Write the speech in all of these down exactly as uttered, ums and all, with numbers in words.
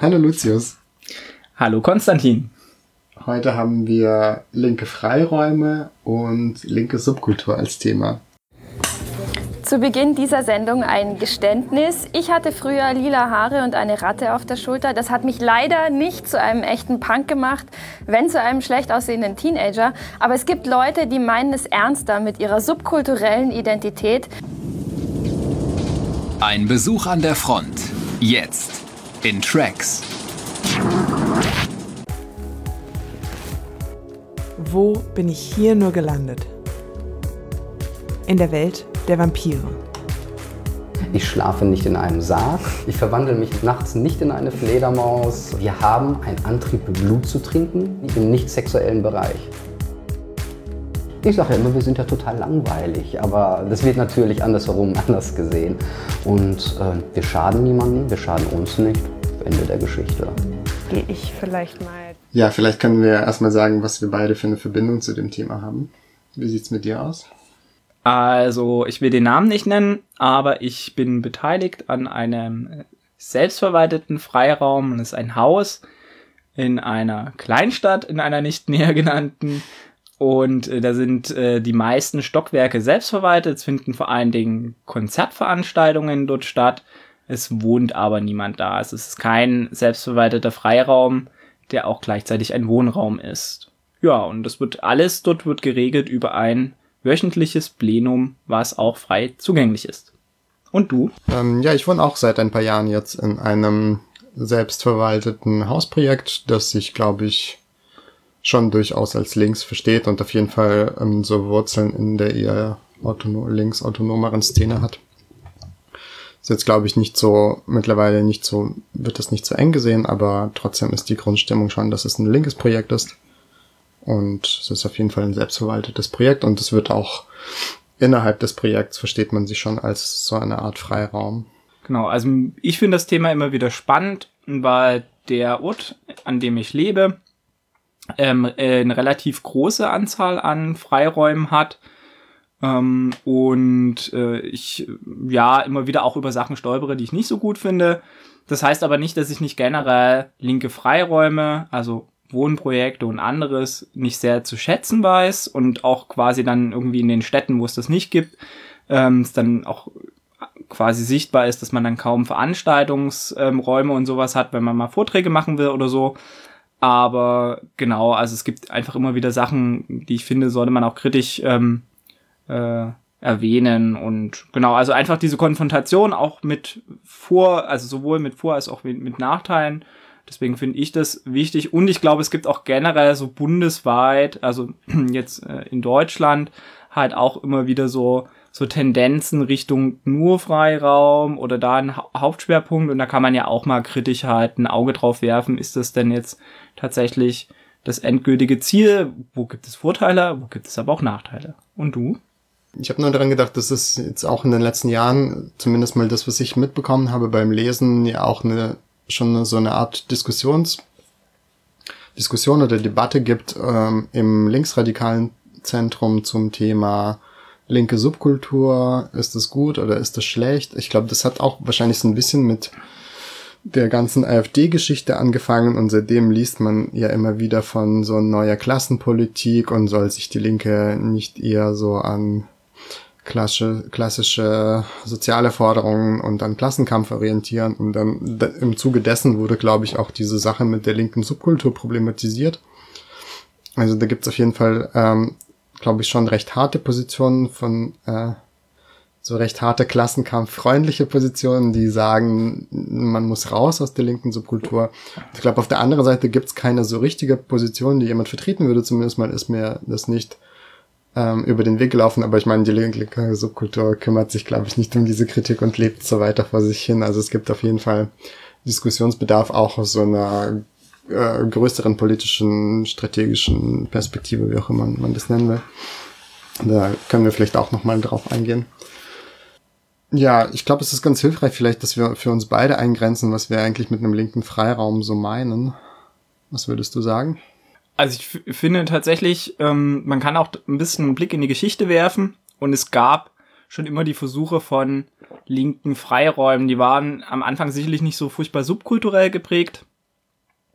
Hallo Lucius. Hallo Konstantin. Heute haben wir linke Freiräume und linke Subkultur als Thema. Zu Beginn dieser Sendung ein Geständnis. Ich hatte früher lila Haare und eine Ratte auf der Schulter. Das hat mich leider nicht zu einem echten Punk gemacht, wenn zu einem schlecht aussehenden Teenager. Aber es gibt Leute, die meinen es ernster mit ihrer subkulturellen Identität. Ein Besuch an der Front. Jetzt in Tracks. Wo bin ich hier nur gelandet? In der Welt der Vampire. Ich schlafe nicht in einem Sarg. Ich verwandle mich nachts nicht in eine Fledermaus. Wir haben einen Antrieb, Blut zu trinken, im nicht sexuellen Bereich. Ich sage ja immer, wir sind ja total langweilig, aber das wird natürlich andersherum anders gesehen. Und äh, wir schaden niemandem, wir schaden uns nicht. Ende der Geschichte. Gehe ich vielleicht mal... Ja, vielleicht können wir erstmal sagen, was wir beide für eine Verbindung zu dem Thema haben. Wie sieht's mit dir aus? Also, ich will den Namen nicht nennen, aber ich bin beteiligt an einem selbstverwalteten Freiraum. Es ist ein Haus in einer Kleinstadt, in einer nicht näher genannten. Und äh, da sind äh, die meisten Stockwerke selbstverwaltet. Es finden vor allen Dingen Konzertveranstaltungen dort statt. Es wohnt aber niemand da. Es ist kein selbstverwalteter Freiraum, der auch gleichzeitig ein Wohnraum ist. Ja, und das wird alles dort wird geregelt über ein wöchentliches Plenum, was auch frei zugänglich ist. Und du? Ähm, ja, ich wohne auch seit ein paar Jahren jetzt in einem selbstverwalteten Hausprojekt, das sich, glaube ich, schon durchaus als links versteht und auf jeden Fall ähm, so Wurzeln in der eher autono- links autonomeren Szene hat. Ist jetzt, glaube ich, nicht so, mittlerweile nicht so, wird das nicht so eng gesehen, aber trotzdem ist die Grundstimmung schon, dass es ein linkes Projekt ist. Und es ist auf jeden Fall ein selbstverwaltetes Projekt und es wird auch innerhalb des Projekts, versteht man sich schon als so eine Art Freiraum. Genau, also ich finde das Thema immer wieder spannend, weil der Ort, an dem ich lebe, ähm, eine relativ große Anzahl an Freiräumen hat. Ähm, und äh, ich ja immer wieder auch über Sachen stolpere, die ich nicht so gut finde. Das heißt aber nicht, dass ich nicht generell linke Freiräume, also Wohnprojekte und anderes, nicht sehr zu schätzen weiß und auch quasi dann irgendwie in den Städten, wo es das nicht gibt, ähm, es dann auch quasi sichtbar ist, dass man dann kaum Veranstaltungsräume ähm, und sowas hat, wenn man mal Vorträge machen will oder so. Aber genau, also es gibt einfach immer wieder Sachen, die ich finde, sollte man auch kritisch ähm, äh, erwähnen. Und genau, also einfach diese Konfrontation auch mit Vor-, also sowohl mit Vor- als auch mit, mit Nachteilen. Deswegen finde ich das wichtig. Und ich glaube, es gibt auch generell so bundesweit, also jetzt äh, in Deutschland, halt auch immer wieder so so Tendenzen Richtung nur Freiraum oder da ein ha- Hauptschwerpunkt. Und da kann man ja auch mal kritisch halt ein Auge drauf werfen. Ist das denn jetzt tatsächlich das endgültige Ziel? Wo gibt es Vorteile? Wo gibt es aber auch Nachteile? Und du? Ich habe nur daran gedacht, dass es jetzt auch in den letzten Jahren, zumindest mal das, was ich mitbekommen habe beim Lesen, ja auch eine schon so eine Art Diskussions Diskussion oder Debatte gibt ähm, im linksradikalen Zentrum zum Thema linke Subkultur. Ist das gut oder ist das schlecht? Ich glaube, das hat auch wahrscheinlich so ein bisschen mit der ganzen AfD-Geschichte angefangen und seitdem liest man ja immer wieder von so neuer Klassenpolitik und soll sich die Linke nicht eher so an klassische, klassische soziale Forderungen und an Klassenkampf orientieren. Und dann d- im Zuge dessen wurde, glaube ich, auch diese Sache mit der linken Subkultur problematisiert. Also da gibt's auf jeden Fall, ähm, glaube ich, schon recht harte Positionen von äh, so recht harte klassenkampffreundliche Positionen, die sagen, man muss raus aus der linken Subkultur. Ich glaube, auf der anderen Seite gibt's keine so richtige Position, die jemand vertreten würde. Zumindest mal ist mir das nicht ähm, über den Weg gelaufen. Aber ich meine, die linke Subkultur kümmert sich, glaube ich, nicht um diese Kritik und lebt so weiter vor sich hin. Also es gibt auf jeden Fall Diskussionsbedarf auch aus so einer äh, größeren politischen, strategischen Perspektive, wie auch immer man das nennen will. Da können wir vielleicht auch nochmal drauf eingehen. Ja, ich glaube, es ist ganz hilfreich vielleicht, dass wir für uns beide eingrenzen, was wir eigentlich mit einem linken Freiraum so meinen. Was würdest du sagen? Also ich f- finde tatsächlich, ähm, man kann auch ein bisschen einen Blick in die Geschichte werfen und es gab schon immer die Versuche von linken Freiräumen, die waren am Anfang sicherlich nicht so furchtbar subkulturell geprägt,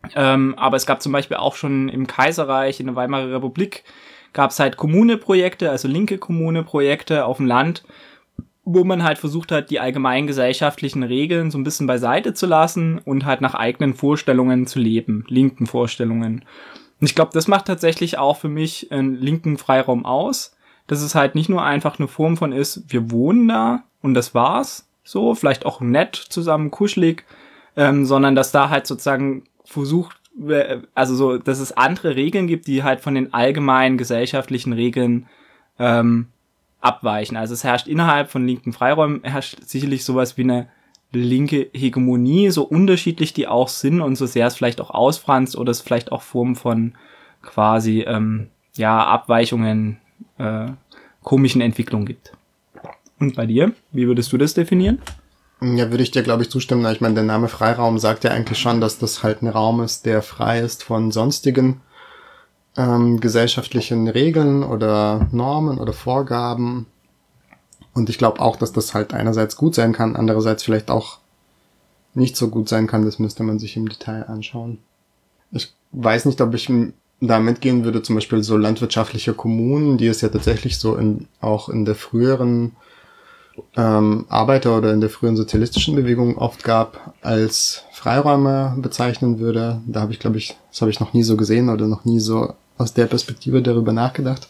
Ähm, aber es gab zum Beispiel auch schon im Kaiserreich, in der Weimarer Republik, gab es halt Kommuneprojekte, also linke Kommuneprojekte auf dem Land, wo man halt versucht hat, die allgemeinen gesellschaftlichen Regeln so ein bisschen beiseite zu lassen und halt nach eigenen Vorstellungen zu leben, linken Vorstellungen. Und ich glaube, das macht tatsächlich auch für mich einen linken Freiraum aus, dass es halt nicht nur einfach eine Form von ist, wir wohnen da und das war's, so, vielleicht auch nett zusammen, kuschelig, ähm, sondern dass da halt sozusagen versucht, also so, dass es andere Regeln gibt, die halt von den allgemeinen gesellschaftlichen Regeln ähm, abweichen. Also es herrscht innerhalb von linken Freiräumen, herrscht sicherlich sowas wie eine linke Hegemonie, so unterschiedlich die auch sind und so sehr es vielleicht auch ausfranst oder es vielleicht auch Formen von quasi ähm, ja Abweichungen, äh, komischen Entwicklungen gibt. Und bei dir, wie würdest du das definieren? Ja, würde ich dir, glaube ich, zustimmen. Ich meine, der Name Freiraum sagt ja eigentlich schon, dass das halt ein Raum ist, der frei ist von sonstigen ähm, gesellschaftlichen Regeln oder Normen oder Vorgaben. Und ich glaube auch, dass das halt einerseits gut sein kann, andererseits vielleicht auch nicht so gut sein kann. Das müsste man sich im Detail anschauen. Ich weiß nicht, ob ich da mitgehen würde, zum Beispiel so landwirtschaftliche Kommunen, die es ja tatsächlich so in, auch in der früheren ähm, Arbeiter- oder in der frühen sozialistischen Bewegung oft gab, als Freiräume bezeichnen würde. Da habe ich, glaube ich, das habe ich noch nie so gesehen oder noch nie so aus der Perspektive darüber nachgedacht.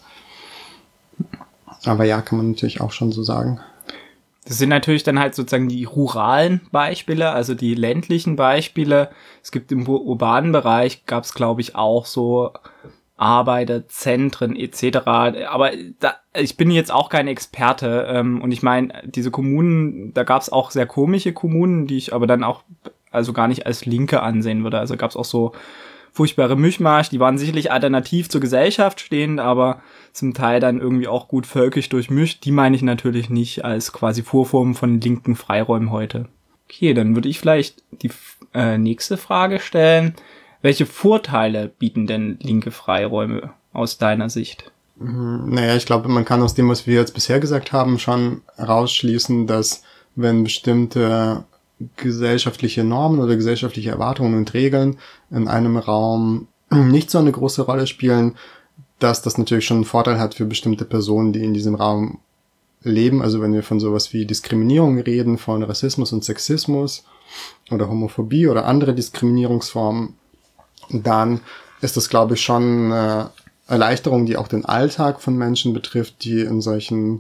Aber ja, kann man natürlich auch schon so sagen. Das sind natürlich dann halt sozusagen die ruralen Beispiele, also die ländlichen Beispiele. Es gibt im urbanen Bereich, gab es glaube ich auch so Arbeiterzentren et cetera. Aber da, ich bin jetzt auch kein Experte. Ähm, und ich meine, diese Kommunen, da gab es auch sehr komische Kommunen, die ich aber dann auch also gar nicht als Linke ansehen würde. Also gab es auch so furchtbare Mischmasch, die waren sicherlich alternativ zur Gesellschaft stehend, aber zum Teil dann irgendwie auch gut völkisch durchmischt. Die meine ich natürlich nicht als quasi Vorform von linken Freiräumen heute. Okay, dann würde ich vielleicht die äh, nächste Frage stellen. Welche Vorteile bieten denn linke Freiräume aus deiner Sicht? Naja, ich glaube, man kann aus dem, was wir jetzt bisher gesagt haben, schon herausschließen, dass wenn bestimmte gesellschaftliche Normen oder gesellschaftliche Erwartungen und Regeln in einem Raum nicht so eine große Rolle spielen, dass das natürlich schon einen Vorteil hat für bestimmte Personen, die in diesem Raum leben. Also wenn wir von sowas wie Diskriminierung reden, von Rassismus und Sexismus oder Homophobie oder andere Diskriminierungsformen, dann ist das, glaube ich, schon eine Erleichterung, die auch den Alltag von Menschen betrifft, die in solchen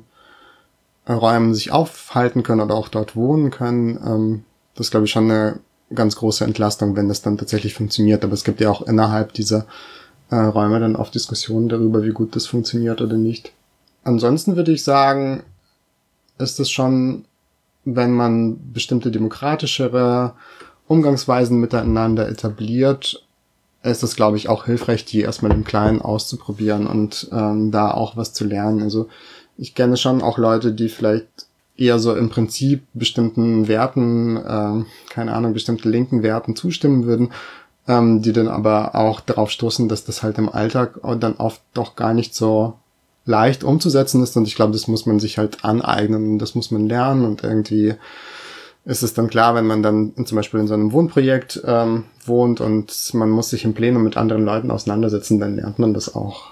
Räumen sich aufhalten können oder auch dort wohnen können. Das ist, glaube ich, schon eine ganz große Entlastung, wenn das dann tatsächlich funktioniert. Aber es gibt ja auch innerhalb dieser Räume dann oft Diskussionen darüber, wie gut das funktioniert oder nicht. Ansonsten würde ich sagen, ist es schon, wenn man bestimmte demokratischere Umgangsweisen miteinander etabliert, ist es, glaube ich, auch hilfreich, die erstmal im Kleinen auszuprobieren und ähm, da auch was zu lernen. Also ich kenne schon auch Leute, die vielleicht eher so im Prinzip bestimmten Werten, äh, keine Ahnung, bestimmten linken Werten zustimmen würden, ähm, die dann aber auch darauf stoßen, dass das halt im Alltag dann oft doch gar nicht so leicht umzusetzen ist. Und ich glaube, das muss man sich halt aneignen und das muss man lernen. Und irgendwie ist es dann klar, wenn man dann zum Beispiel in so einem Wohnprojekt ähm, wohnt und man muss sich im Plenum mit anderen Leuten auseinandersetzen, dann lernt man das auch.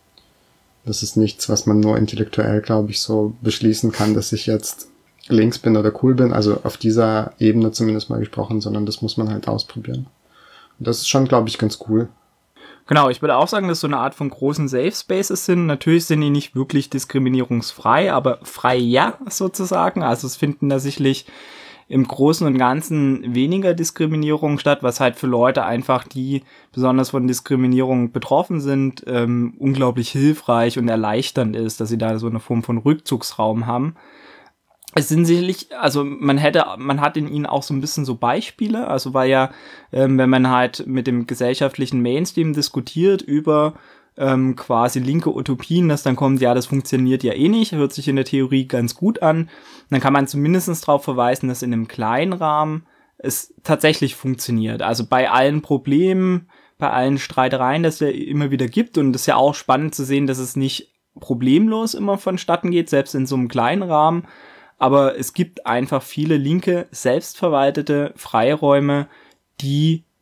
Das ist nichts, was man nur intellektuell, glaube ich, so beschließen kann, dass ich jetzt links bin oder cool bin, also auf dieser Ebene zumindest mal gesprochen, sondern das muss man halt ausprobieren. Und das ist schon, glaube ich, ganz cool. Genau, ich würde auch sagen, dass so eine Art von großen Safe Spaces sind. Natürlich sind die nicht wirklich diskriminierungsfrei, aber frei ja, sozusagen. Also es finden da sicherlich im Großen und Ganzen weniger Diskriminierung statt, was halt für Leute einfach, die besonders von Diskriminierung betroffen sind, ähm, unglaublich hilfreich und erleichternd ist, dass sie da so eine Form von Rückzugsraum haben. Es sind sicherlich, also man hätte, man hat in ihnen auch so ein bisschen so Beispiele, also weil ja, ähm, wenn man halt mit dem gesellschaftlichen Mainstream diskutiert über ähm, quasi linke Utopien, dass dann kommt, ja, das funktioniert ja eh nicht, hört sich in der Theorie ganz gut an, dann kann man zumindest darauf verweisen, dass in einem kleinen Rahmen es tatsächlich funktioniert. Also bei allen Problemen, bei allen Streitereien, das es ja immer wieder gibt, und es ist ja auch spannend zu sehen, dass es nicht problemlos immer vonstatten geht, selbst in so einem kleinen Rahmen. Aber es gibt einfach viele linke, selbstverwaltete Freiräume, die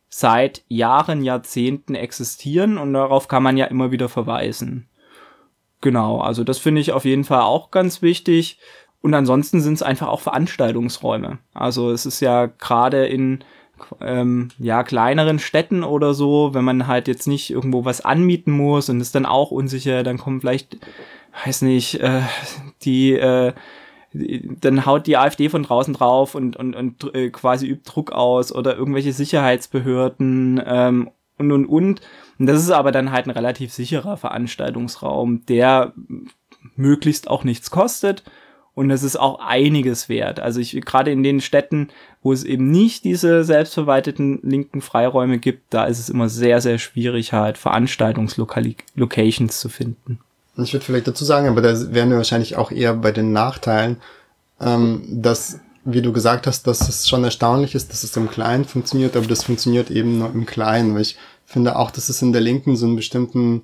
seit Jahren, Jahrzehnten existieren und darauf kann man ja immer wieder verweisen. Genau, also das finde ich auf jeden Fall auch ganz wichtig. Und ansonsten sind es einfach auch Veranstaltungsräume. Also es ist ja gerade in ähm, ja kleineren Städten oder so, wenn man halt jetzt nicht irgendwo was anmieten muss und ist dann auch unsicher, dann kommen vielleicht, weiß nicht, äh, die, äh, die dann haut die AfD von draußen drauf und und und äh, quasi übt Druck aus oder irgendwelche Sicherheitsbehörden ähm, und und und. Und das ist aber dann halt ein relativ sicherer Veranstaltungsraum, der möglichst auch nichts kostet. Und es ist auch einiges wert. Also ich gerade in den Städten, wo es eben nicht diese selbstverwalteten linken Freiräume gibt, da ist es immer sehr, sehr schwierig, halt Veranstaltungslocations zu finden. Ich würde vielleicht dazu sagen, aber da wären wir wahrscheinlich auch eher bei den Nachteilen, ähm, dass, wie du gesagt hast, dass es schon erstaunlich ist, dass es im Kleinen funktioniert, aber das funktioniert eben nur im Kleinen. Weil ich finde auch, dass es in der Linken so einen bestimmten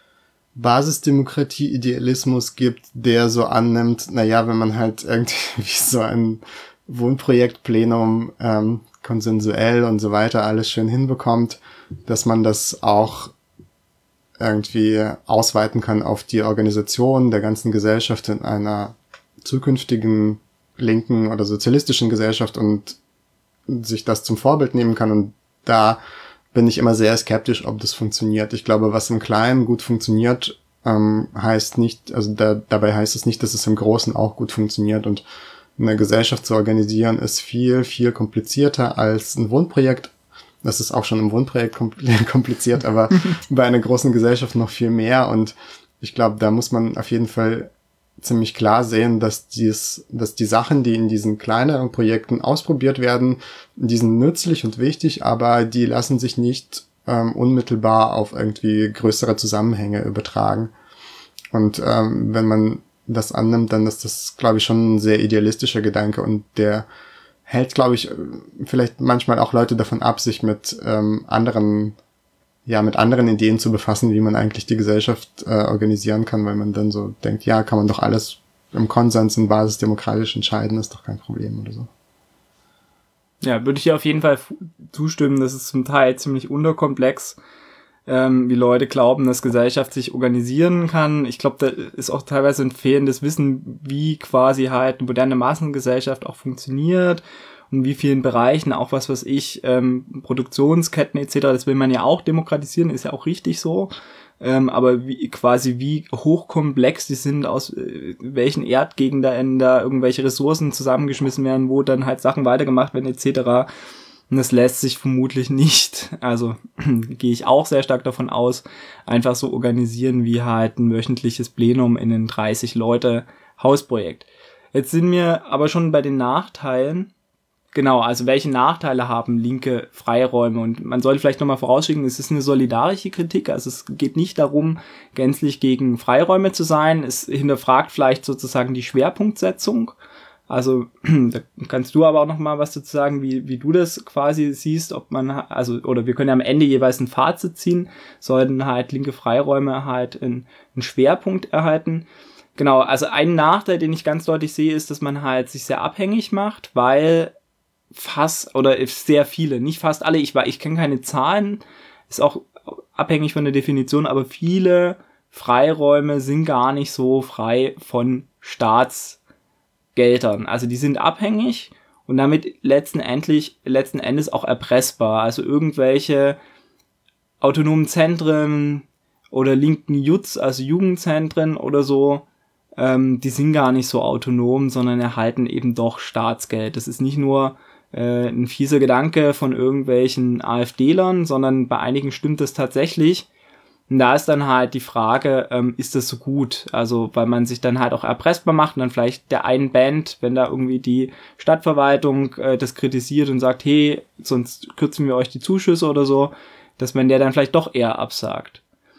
Basisdemokratie-Idealismus gibt, der so annimmt, naja, wenn man halt irgendwie so ein Wohnprojektplenum ähm, konsensuell und so weiter alles schön hinbekommt, dass man das auch irgendwie ausweiten kann auf die Organisation der ganzen Gesellschaft in einer zukünftigen linken oder sozialistischen Gesellschaft und sich das zum Vorbild nehmen kann. Und da bin ich immer sehr skeptisch, ob das funktioniert. Ich glaube, was im Kleinen gut funktioniert, ähm, heißt nicht, also da, dabei heißt es nicht, dass es im Großen auch gut funktioniert. Und eine Gesellschaft zu organisieren ist viel, viel komplizierter als ein Wohnprojekt. Das ist auch schon im Wohnprojekt kompliziert, aber bei einer großen Gesellschaft noch viel mehr. Und ich glaube, da muss man auf jeden Fall ziemlich klar sehen, dass dies, dass die Sachen, die in diesen kleineren Projekten ausprobiert werden, die sind nützlich und wichtig, aber die lassen sich nicht ähm, unmittelbar auf irgendwie größere Zusammenhänge übertragen. Und ähm, wenn man das annimmt, dann ist das, glaube ich, schon ein sehr idealistischer Gedanke und der hält, glaube ich, vielleicht manchmal auch Leute davon ab, sich mit ähm, anderen ja, mit anderen Ideen zu befassen, wie man eigentlich die Gesellschaft äh, organisieren kann, weil man dann so denkt, ja, kann man doch alles im Konsens und basisdemokratisch entscheiden, ist doch kein Problem oder so. Ja, würde ich hier auf jeden Fall zustimmen, das ist zum Teil ziemlich unterkomplex, ähm, wie Leute glauben, dass Gesellschaft sich organisieren kann. Ich glaube, da ist auch teilweise ein fehlendes Wissen, wie quasi halt eine moderne Massengesellschaft auch funktioniert. In wie vielen Bereichen, auch was weiß ich, ähm, Produktionsketten et cetera, das will man ja auch demokratisieren, ist ja auch richtig so. Ähm, aber wie, quasi wie hochkomplex die sind, aus äh, welchen Erdgegenden da irgendwelche Ressourcen zusammengeschmissen werden, wo dann halt Sachen weitergemacht werden et cetera. Und das lässt sich vermutlich nicht, also gehe ich auch sehr stark davon aus, einfach so organisieren wie halt ein wöchentliches Plenum in einem dreißig Leute Hausprojekt. Jetzt sind wir aber schon bei den Nachteilen. Genau, also welche Nachteile haben linke Freiräume? Und man sollte vielleicht nochmal vorausschicken, es ist eine solidarische Kritik, also es geht nicht darum, gänzlich gegen Freiräume zu sein. Es hinterfragt vielleicht sozusagen die Schwerpunktsetzung. Also da kannst du aber auch nochmal was dazu sagen, wie, wie du das quasi siehst, ob man, also, oder wir können ja am Ende jeweils ein Fazit ziehen, sollten halt linke Freiräume halt einen, einen Schwerpunkt erhalten. Genau, also ein Nachteil, den ich ganz deutlich sehe, ist, dass man halt sich sehr abhängig macht, weil fast, oder sehr viele, nicht fast alle, ich, ich kenne keine Zahlen, ist auch abhängig von der Definition, aber viele Freiräume sind gar nicht so frei von Staatsgeldern. Also die sind abhängig und damit letzten, endlich, letzten Endes auch erpressbar. Also irgendwelche autonomen Zentren oder linken Jutz, also Jugendzentren oder so, ähm, die sind gar nicht so autonom, sondern erhalten eben doch Staatsgeld. Das ist nicht nur ein fieser Gedanke von irgendwelchen AfDlern, sondern bei einigen stimmt das tatsächlich. Und da ist dann halt die Frage, ähm, ist das so gut? Also, weil man sich dann halt auch erpressbar macht und dann vielleicht der einen Band, wenn da irgendwie die Stadtverwaltung äh, das kritisiert und sagt, hey, sonst kürzen wir euch die Zuschüsse oder so, dass man der dann vielleicht doch eher absagt.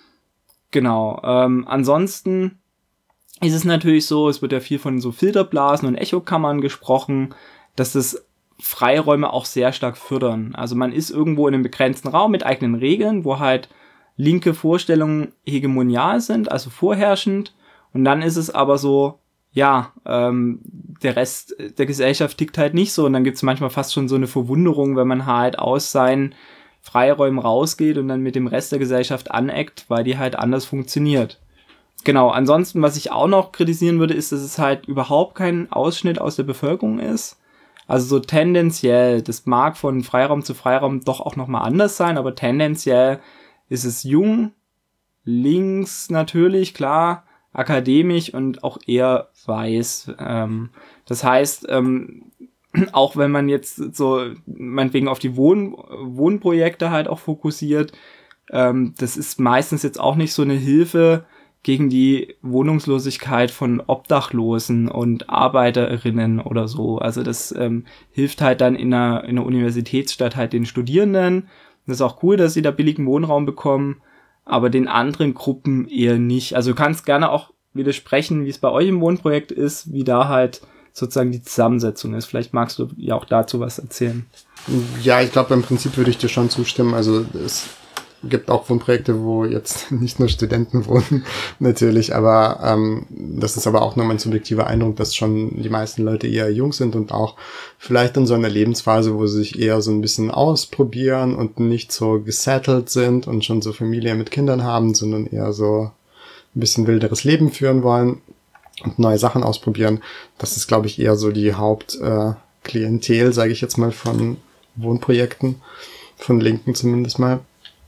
Genau. Ähm, ansonsten ist es natürlich so, es wird ja viel von so Filterblasen und Echokammern gesprochen, dass das Freiräume auch sehr stark fördern. Also man ist irgendwo in einem begrenzten Raum mit eigenen Regeln, wo halt linke Vorstellungen hegemonial sind, also vorherrschend. Und dann ist es aber so, ja, ähm, der Rest der Gesellschaft tickt halt nicht so. Und dann gibt es manchmal fast schon so eine Verwunderung, wenn man halt aus seinen Freiräumen rausgeht und dann mit dem Rest der Gesellschaft aneckt, weil die halt anders funktioniert. Genau, ansonsten, was ich auch noch kritisieren würde, ist, dass es halt überhaupt kein Ausschnitt aus der Bevölkerung ist. Also so tendenziell, das mag von Freiraum zu Freiraum doch auch nochmal anders sein, aber tendenziell ist es jung, links natürlich, klar, akademisch und auch eher weiß. Ähm, das heißt, ähm, auch wenn man jetzt so meinetwegen auf die Wohn- Wohnprojekte halt auch fokussiert, ähm, das ist meistens jetzt auch nicht so eine Hilfe gegen die Wohnungslosigkeit von Obdachlosen und Arbeiterinnen oder so. Also das ähm, hilft halt dann in einer, in einer Universitätsstadt halt den Studierenden. Das ist auch cool, dass sie da billigen Wohnraum bekommen, aber den anderen Gruppen eher nicht. Also du kannst gerne auch widersprechen, wie es bei euch im Wohnprojekt ist, wie da halt sozusagen die Zusammensetzung ist. Vielleicht magst du ja auch dazu was erzählen. Ja, ich glaube, im Prinzip würde ich dir schon zustimmen. Also es gibt auch Wohnprojekte, wo jetzt nicht nur Studenten wohnen, natürlich, aber ähm, das ist aber auch nur mein subjektiver Eindruck, dass schon die meisten Leute eher jung sind und auch vielleicht in so einer Lebensphase, wo sie sich eher so ein bisschen ausprobieren und nicht so gesettelt sind und schon so Familie mit Kindern haben, sondern eher so ein bisschen wilderes Leben führen wollen und neue Sachen ausprobieren. Das ist, glaube ich, eher so die Hauptklientel, äh, sage ich jetzt mal, von Wohnprojekten, von Linken zumindest mal.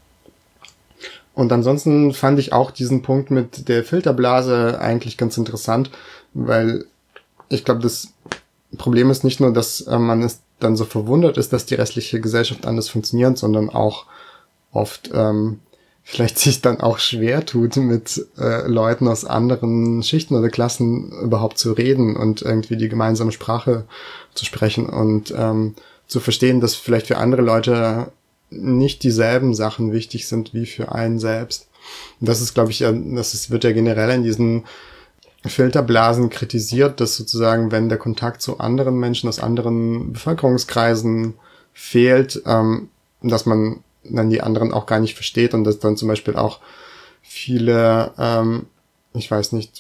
Und ansonsten fand ich auch diesen Punkt mit der Filterblase eigentlich ganz interessant, weil ich glaube, das Problem ist nicht nur, dass äh, man es dann so verwundert ist, dass die restliche Gesellschaft anders funktioniert, sondern auch oft ähm, vielleicht sich dann auch schwer tut, mit äh, Leuten aus anderen Schichten oder Klassen überhaupt zu reden und irgendwie die gemeinsame Sprache zu sprechen und ähm, zu verstehen, dass vielleicht für andere Leute nicht dieselben Sachen wichtig sind wie für einen selbst. Und das ist, glaube ich, ja, das ist, wird ja generell in diesen Filterblasen kritisiert, dass sozusagen, wenn der Kontakt zu anderen Menschen aus anderen Bevölkerungskreisen fehlt, ähm, dass man dann die anderen auch gar nicht versteht und dass dann zum Beispiel auch viele, ähm, ich weiß nicht,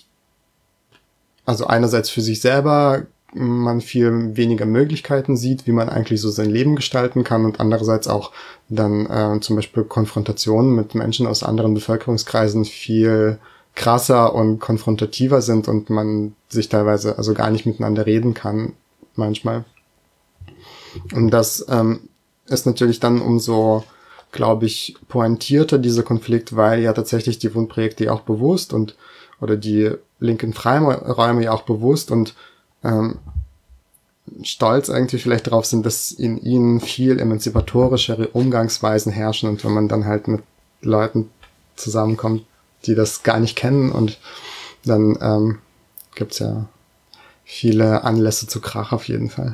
also einerseits für sich selber man viel weniger Möglichkeiten sieht, wie man eigentlich so sein Leben gestalten kann und andererseits auch dann äh, zum Beispiel Konfrontationen mit Menschen aus anderen Bevölkerungskreisen viel krasser und konfrontativer sind und man sich teilweise also gar nicht miteinander reden kann manchmal. Und das ähm, ist natürlich dann umso, glaube ich, pointierter, dieser Konflikt, weil ja tatsächlich die Wohnprojekte ja auch bewusst und oder die linken Freiräume ja auch bewusst und ähm, stolz eigentlich vielleicht darauf sind, dass in ihnen viel emanzipatorischere Umgangsweisen herrschen und wenn man dann halt mit Leuten zusammenkommt, die das gar nicht kennen und dann ähm, gibt's ja viele Anlässe zu Krach auf jeden Fall.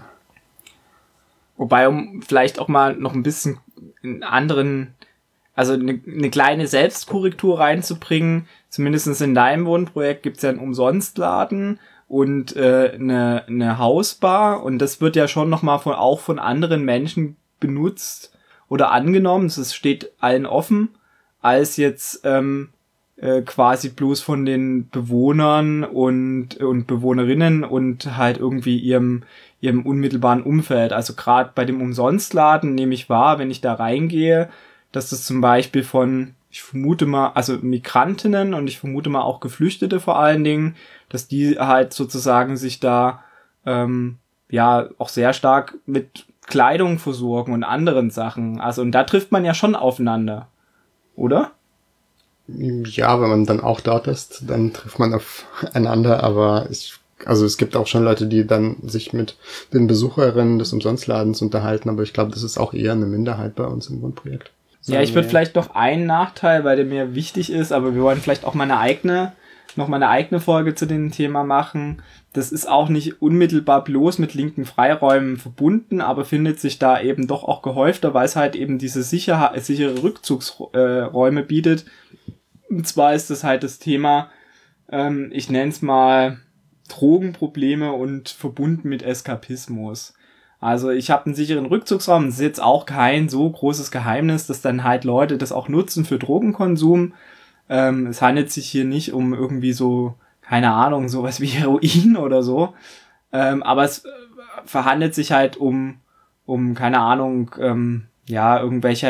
Wobei, um vielleicht auch mal noch ein bisschen einen anderen, also eine, eine kleine Selbstkorrektur reinzubringen, zumindest in deinem Wohnprojekt gibt's ja einen Umsonstladen und äh, eine, eine Hausbar und das wird ja schon nochmal von, auch von anderen Menschen benutzt oder angenommen, es steht allen offen, als jetzt ähm, äh, quasi bloß von den Bewohnern und, und Bewohnerinnen und halt irgendwie ihrem, ihrem unmittelbaren Umfeld. Also gerade bei dem Umsonstladen nehme ich wahr, wenn ich da reingehe, dass das zum Beispiel von, ich vermute mal, also Migrantinnen und ich vermute mal auch Geflüchtete vor allen Dingen, dass die halt sozusagen sich da ähm, ja auch sehr stark mit Kleidung versorgen und anderen Sachen. Also und da trifft man ja schon aufeinander, oder? Ja, wenn man dann auch dort ist, dann trifft man aufeinander, aber ich, also es gibt auch schon Leute, die dann sich mit den Besucherinnen des Umsonstladens unterhalten, aber ich glaube, das ist auch eher eine Minderheit bei uns im Wohnprojekt. Ja, ich würde vielleicht noch einen Nachteil, weil der mir wichtig ist, aber wir wollen vielleicht auch mal eine eigene, noch mal eine eigene Folge zu dem Thema machen. Das ist auch nicht unmittelbar bloß mit linken Freiräumen verbunden, aber findet sich da eben doch auch gehäufter, weil es halt eben diese sicher, sichere Rückzugsräume äh, bietet. Und zwar ist das halt das Thema, ähm, ich nenne es mal Drogenprobleme und verbunden mit Eskapismus. Also ich habe einen sicheren Rückzugsraum, das ist jetzt auch kein so großes Geheimnis, dass dann halt Leute das auch nutzen für Drogenkonsum. Ähm, es handelt sich hier nicht um irgendwie so, keine Ahnung, sowas wie Heroin oder so. Ähm, aber es verhandelt sich halt um, um keine Ahnung, ähm, ja, irgendwelche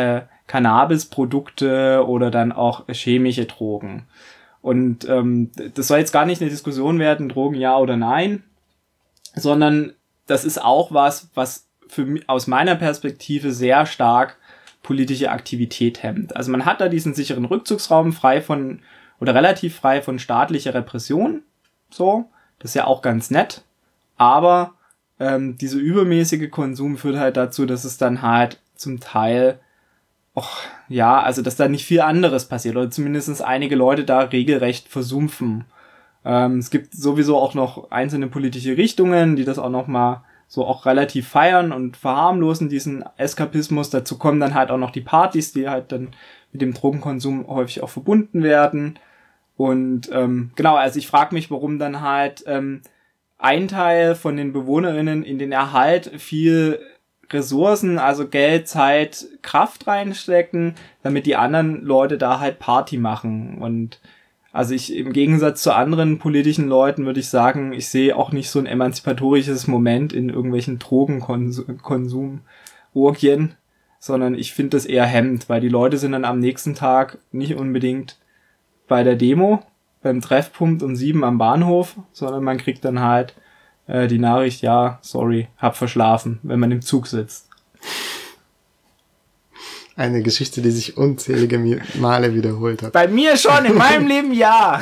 Cannabisprodukte oder dann auch chemische Drogen. Und ähm, das soll jetzt gar nicht eine Diskussion werden, Drogen ja oder nein, sondern das ist auch was, was für mich, aus meiner Perspektive sehr stark politische Aktivität hemmt. Also man hat da diesen sicheren Rückzugsraum frei von oder relativ frei von staatlicher Repression, so, das ist ja auch ganz nett, aber ähm, dieser übermäßige Konsum führt halt dazu, dass es dann halt zum Teil Och, ja, also dass da nicht viel anderes passiert oder zumindest einige Leute da regelrecht versumpfen. Ähm, es gibt sowieso auch noch einzelne politische Richtungen, die das auch noch mal so auch relativ feiern und verharmlosen, diesen Eskapismus. Dazu kommen dann halt auch noch die Partys, die halt dann mit dem Drogenkonsum häufig auch verbunden werden. Und ähm, genau, also ich frage mich, warum dann halt ähm, ein Teil von den BewohnerInnen in den Erhalt viel Ressourcen, also Geld, Zeit, Kraft reinstecken, damit die anderen Leute da halt Party machen. Und also ich, im Gegensatz zu anderen politischen Leuten würde ich sagen, ich sehe auch nicht so ein emanzipatorisches Moment in irgendwelchen Drogenkonsum-Orgien, sondern ich finde das eher hemmend, weil die Leute sind dann am nächsten Tag nicht unbedingt bei der Demo, beim Treffpunkt um sieben am Bahnhof, sondern man kriegt dann halt die Nachricht, ja, sorry, hab verschlafen, wenn man im Zug sitzt. Eine Geschichte, die sich unzählige Male wiederholt hat. Bei mir schon, in meinem Leben ja.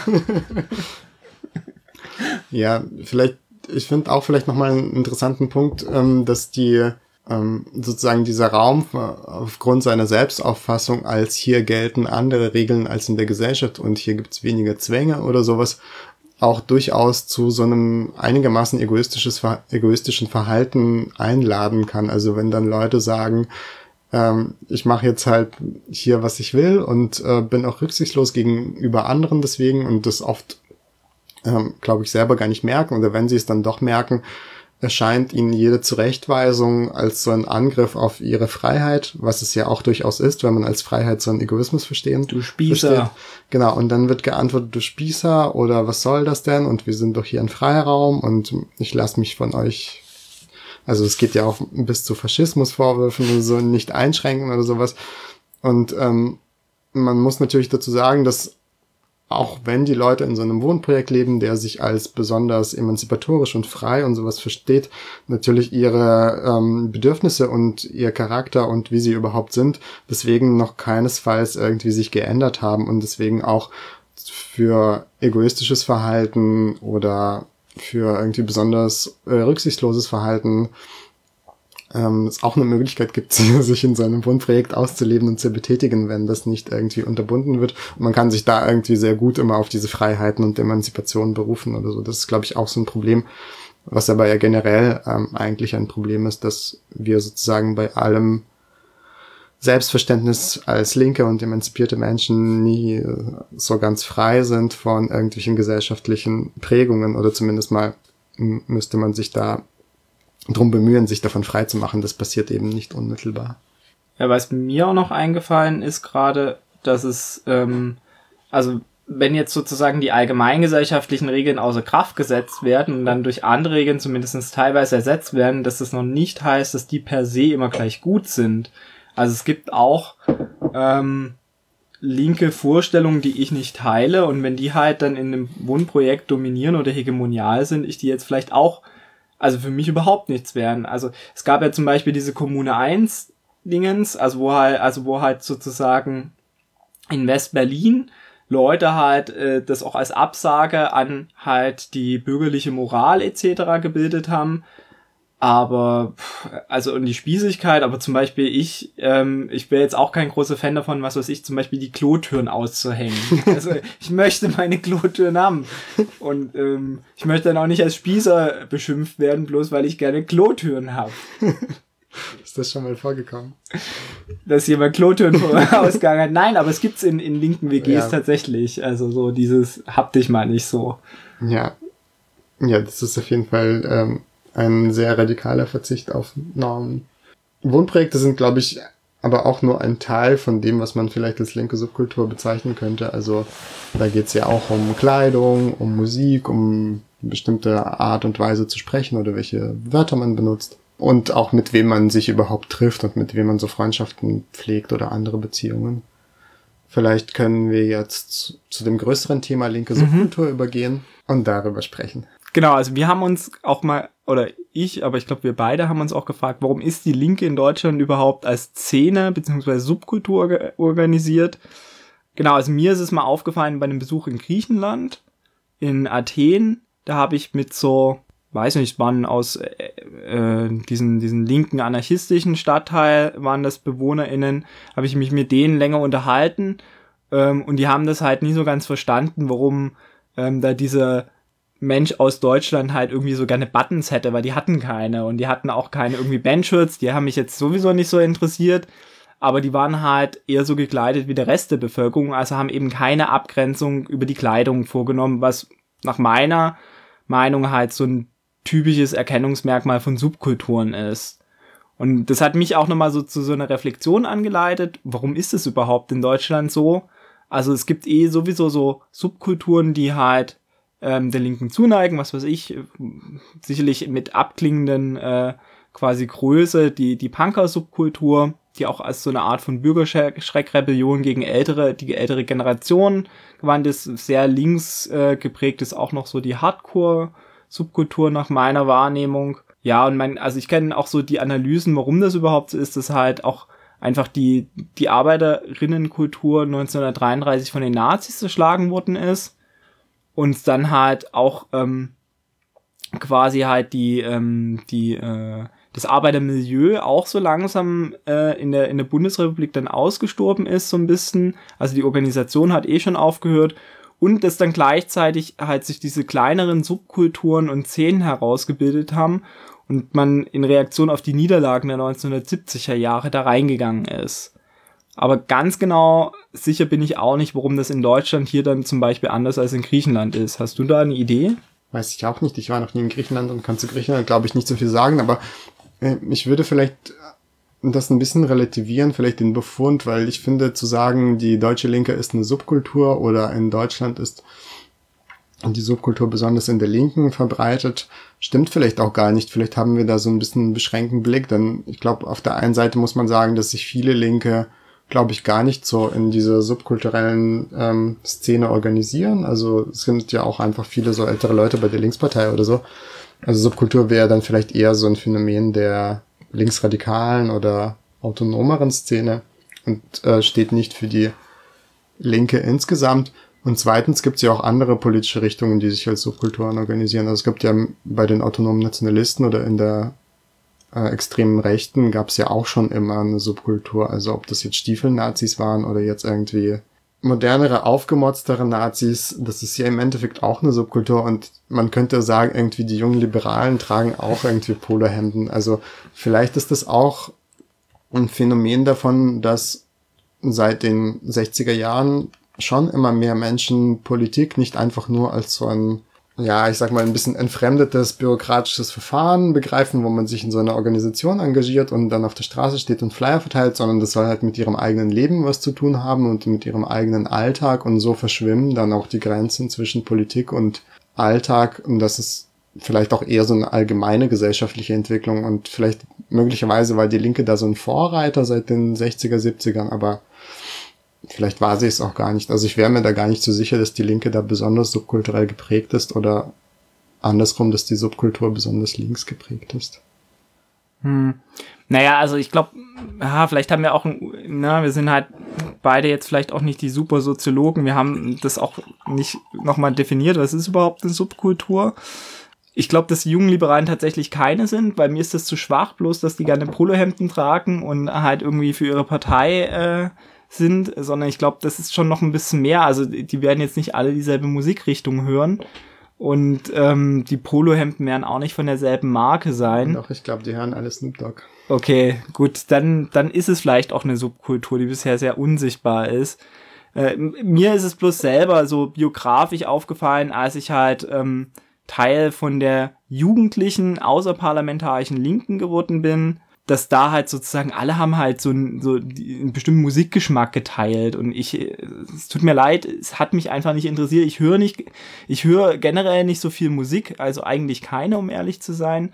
Ja, vielleicht, ich finde auch vielleicht nochmal einen interessanten Punkt, ähm, dass die ähm, sozusagen dieser Raum aufgrund seiner Selbstauffassung als hier gelten andere Regeln als in der Gesellschaft und hier gibt's weniger Zwänge oder sowas, auch durchaus zu so einem einigermaßen egoistisches, egoistischen Verhalten einladen kann. Also wenn dann Leute sagen, ähm, ich mache jetzt halt hier, was ich will und äh, bin auch rücksichtslos gegenüber anderen deswegen und das oft, ähm, glaube ich, selber gar nicht merken oder wenn sie es dann doch merken, erscheint ihnen jede Zurechtweisung als so ein Angriff auf ihre Freiheit, was es ja auch durchaus ist, wenn man als Freiheit so einen Egoismus verstehen. Du Spießer. Versteht. Genau, und dann wird geantwortet, du Spießer oder was soll das denn? Und wir sind doch hier ein Freiraum und ich lasse mich von euch, also es geht ja auch bis zu Faschismusvorwürfen oder so, nicht einschränken oder sowas. Und ähm, man muss natürlich dazu sagen, dass auch wenn die Leute in so einem Wohnprojekt leben, der sich als besonders emanzipatorisch und frei und sowas versteht, natürlich ihre ähm, Bedürfnisse und ihr Charakter und wie sie überhaupt sind, deswegen noch keinesfalls irgendwie sich geändert haben und deswegen auch für egoistisches Verhalten oder für irgendwie besonders äh, rücksichtsloses Verhalten ähm, es auch eine Möglichkeit gibt, sich in so einem Wohnprojekt auszuleben und zu betätigen, wenn das nicht irgendwie unterbunden wird. Und man kann sich da irgendwie sehr gut immer auf diese Freiheiten und Emanzipation berufen oder so. Das ist, glaube ich, auch so ein Problem, was aber ja generell ähm, eigentlich ein Problem ist, dass wir sozusagen bei allem Selbstverständnis als linke und emanzipierte Menschen nie äh, so ganz frei sind von irgendwelchen gesellschaftlichen Prägungen oder zumindest mal m- müsste man sich da drum bemühen, sich davon frei zu machen. Das passiert eben nicht unmittelbar. Ja, was mir auch noch eingefallen ist gerade, dass es, ähm, also wenn jetzt sozusagen die allgemeingesellschaftlichen Regeln außer Kraft gesetzt werden und dann durch andere Regeln zumindest teilweise ersetzt werden, dass das noch nicht heißt, dass die per se immer gleich gut sind. Also es gibt auch ähm, linke Vorstellungen, die ich nicht teile und wenn die halt dann in einem Wohnprojekt dominieren oder hegemonial sind, ich die jetzt vielleicht auch also für mich überhaupt nichts wären. Also es gab ja zum Beispiel diese Kommune eins Dingens, also wo halt, also wo halt sozusagen in West-Berlin Leute halt äh, das auch als Absage an halt die bürgerliche Moral et cetera gebildet haben. Aber, also und die Spießigkeit, aber zum Beispiel ich, ähm, ich wäre jetzt auch kein großer Fan davon, was weiß ich, zum Beispiel die Klotüren auszuhängen. Also ich möchte meine Klotüren haben. Und ähm, ich möchte dann auch nicht als Spießer beschimpft werden, bloß weil ich gerne Klotüren habe. Ist das schon mal vorgekommen? Dass jemand Klotüren ausgegangen hat. Nein, aber es gibt's in, in linken W Gs ja. tatsächlich. Also so dieses, hab dich mal nicht so. Ja. Ja, das ist auf jeden Fall ähm, ein sehr radikaler Verzicht auf Normen. Wohnprojekte sind, glaube ich, aber auch nur ein Teil von dem, was man vielleicht als linke Subkultur bezeichnen könnte. Also da geht's ja auch um Kleidung, um Musik, um eine bestimmte Art und Weise zu sprechen oder welche Wörter man benutzt. und auch mit wem man sich überhaupt trifft und mit wem man so Freundschaften pflegt oder andere Beziehungen. Vielleicht können wir jetzt zu dem größeren Thema linke Subkultur mhm. übergehen und darüber sprechen. Genau, also wir haben uns auch mal, oder ich, aber ich glaube wir beide haben uns auch gefragt, warum ist die Linke in Deutschland überhaupt als Szene bzw. Subkultur ge- organisiert? Genau, also mir ist es mal aufgefallen bei einem Besuch in Griechenland, in Athen, da habe ich mit so, weiß nicht, waren aus äh, äh, diesen diesen linken anarchistischen Stadtteil, waren das BewohnerInnen, habe ich mich mit denen länger unterhalten ähm, und die haben das halt nie so ganz verstanden, warum ähm, da dieser Mensch aus Deutschland halt irgendwie so gerne Buttons hätte, weil die hatten keine und die hatten auch keine irgendwie Bandshirts, die haben mich jetzt sowieso nicht so interessiert, aber die waren halt eher so gekleidet wie der Rest der Bevölkerung, also haben eben keine Abgrenzung über die Kleidung vorgenommen, was nach meiner Meinung halt so ein typisches Erkennungsmerkmal von Subkulturen ist. Und das hat mich auch nochmal so zu so einer Reflexion angeleitet, warum ist es überhaupt in Deutschland so? Also es gibt eh sowieso so Subkulturen, die halt ähm, der Linken zuneigen, was weiß ich, sicherlich mit abklingenden äh, quasi Größe, die die Punker-Subkultur, die auch als so eine Art von Bürgerschreckrebellion gegen ältere, die ältere Generation gewandt ist, sehr links äh, geprägt ist auch noch so die Hardcore-Subkultur nach meiner Wahrnehmung. Ja, und mein, also ich kenne auch so die Analysen, warum das überhaupt so ist, dass halt auch einfach die, die Arbeiterinnenkultur neunzehnhundertdreiunddreißig von den Nazis zerschlagen worden ist. Und dann halt auch ähm, quasi halt die ähm, die äh, das Arbeitermilieu auch so langsam äh, in der in der Bundesrepublik dann ausgestorben ist so ein bisschen. Also die Organisation hat eh schon aufgehört und dass dann gleichzeitig halt sich diese kleineren Subkulturen und Szenen herausgebildet haben und man in Reaktion auf die Niederlagen der neunzehnhundertsiebziger Jahre da reingegangen ist. Aber ganz genau sicher bin ich auch nicht, warum das in Deutschland hier dann zum Beispiel anders als in Griechenland ist. Hast du da eine Idee? Weiß ich auch nicht. Ich war noch nie in Griechenland und kann zu Griechenland, glaube ich, nicht so viel sagen. Aber äh, ich würde vielleicht das ein bisschen relativieren, vielleicht den Befund, weil ich finde, zu sagen, die deutsche Linke ist eine Subkultur oder in Deutschland ist die Subkultur besonders in der Linken verbreitet, stimmt vielleicht auch gar nicht. Vielleicht haben wir da so ein bisschen einen beschränkten Blick. Denn ich glaube, auf der einen Seite muss man sagen, dass sich viele Linke, glaube ich, gar nicht so in dieser subkulturellen ähm, Szene organisieren. Also es sind ja auch einfach viele so ältere Leute bei der Linkspartei oder so. Also Subkultur wäre dann vielleicht eher so ein Phänomen der linksradikalen oder autonomeren Szene und äh, steht nicht für die Linke insgesamt. Und zweitens gibt es ja auch andere politische Richtungen, die sich als Subkulturen organisieren. Also es gibt ja bei den autonomen Nationalisten oder in der äh, extremen Rechten gab es ja auch schon immer eine Subkultur. Also ob das jetzt Stiefel-Nazis waren oder jetzt irgendwie modernere, aufgemotztere Nazis, das ist ja im Endeffekt auch eine Subkultur. Und man könnte sagen, irgendwie die jungen Liberalen tragen auch irgendwie Polohemden. Also vielleicht ist das auch ein Phänomen davon, dass seit den sechziger Jahren schon immer mehr Menschen Politik nicht einfach nur als so ein, ja, ich sag mal, ein bisschen entfremdetes bürokratisches Verfahren begreifen, wo man sich in so einer Organisation engagiert und dann auf der Straße steht und Flyer verteilt, sondern das soll halt mit ihrem eigenen Leben was zu tun haben und mit ihrem eigenen Alltag, und so verschwimmen dann auch die Grenzen zwischen Politik und Alltag, und das ist vielleicht auch eher so eine allgemeine gesellschaftliche Entwicklung und vielleicht möglicherweise, weil die Linke da so ein Vorreiter seit den sechziger, siebzigern, aber vielleicht war sie es auch gar nicht. Also ich wäre mir da gar nicht so sicher, dass die Linke da besonders subkulturell geprägt ist oder andersrum, dass die Subkultur besonders links geprägt ist. Hm. Naja, also ich glaube, ja, vielleicht haben wir auch, na, wir sind halt beide jetzt vielleicht auch nicht die super Soziologen. Wir haben das auch nicht nochmal definiert, was ist überhaupt eine Subkultur. Ich glaube, dass die jungen Liberalen tatsächlich keine sind, weil mir ist das zu schwach, bloß dass die gerne Polohemden tragen und halt irgendwie für ihre Partei äh, sind, sondern ich glaube, das ist schon noch ein bisschen mehr. Also die werden jetzt nicht alle dieselbe Musikrichtung hören und ähm, die Polohemden werden auch nicht von derselben Marke sein. Doch, ich glaube, die hören alle Snoop Dogg. Okay, gut, dann dann ist es vielleicht auch eine Subkultur, die bisher sehr unsichtbar ist. Äh, mir ist es bloß selber so biografisch aufgefallen, als ich halt ähm, Teil von der jugendlichen außerparlamentarischen Linken geworden bin, dass da halt sozusagen alle haben halt so, ein, so einen bestimmten Musikgeschmack geteilt, und ich, es tut mir leid, es hat mich einfach nicht interessiert. Ich höre nicht, ich höre generell nicht so viel Musik, also eigentlich keine, um ehrlich zu sein.